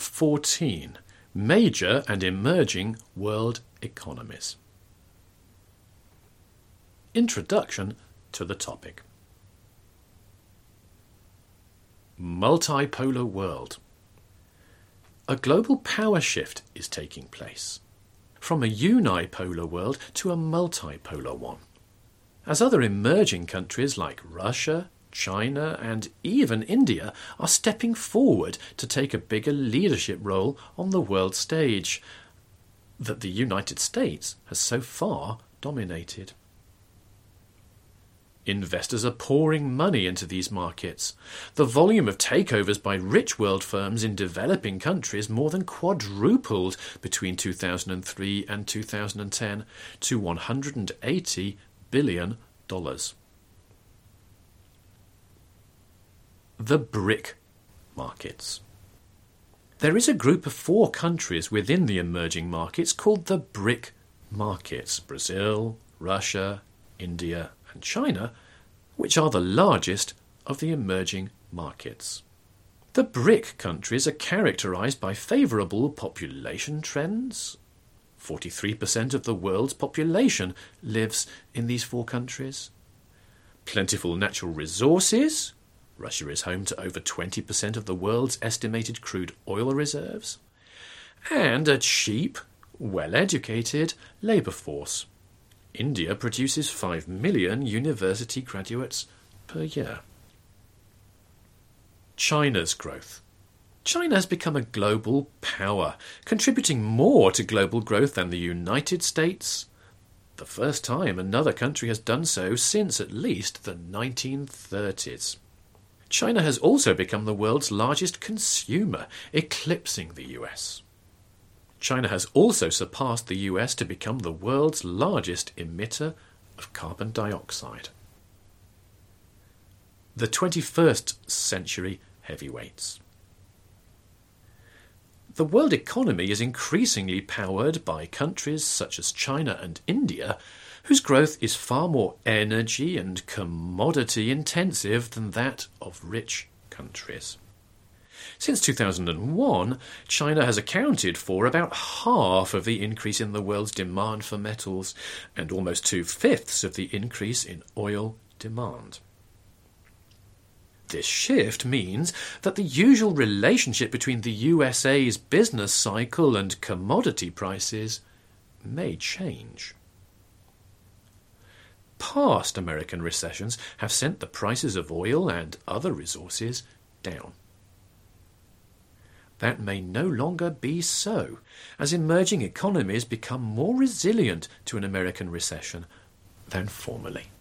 14. Major and emerging world economies. Introduction to the topic. Multipolar world. A global power shift is taking place, from a unipolar world to a multipolar one. As other emerging countries like Russia, China and even India are stepping forward to take a bigger leadership role on the world stage that the United States has so far dominated. Investors are pouring money into these markets. The volume of takeovers by rich world firms in developing countries more than quadrupled between 2003 and 2010 to $180 billion. The BRIC markets. There is a group of 4 countries within the emerging markets called the BRIC markets: Brazil, Russia, India and China, which are the largest of the emerging markets. The BRIC countries are characterized by favorable population trends. 43% of the world's population lives in these 4 countries. Plentiful natural resources. Russia is home to over 20% of the world's estimated crude oil reserves. And a cheap, well-educated labour force. India produces 5 million university graduates per year. China's growth. China has become a global power, contributing more to global growth than the United States. The first time another country has done so since at least the 1930s. China has also become the world's largest consumer, eclipsing the US. China has also surpassed the US to become the world's largest emitter of carbon dioxide. The 21st century heavyweights. The world economy is increasingly powered by countries such as China and India, whose growth is far more energy and commodity intensive than that of rich countries. Since 2001, China has accounted for about half of the increase in the world's demand for metals and almost 2/5 of the increase in oil demand. This shift means that the usual relationship between the USA's business cycle and commodity prices may change. Past American recessions have sent the prices of oil and other resources down. That may no longer be so, as emerging economies become more resilient to an American recession than formerly.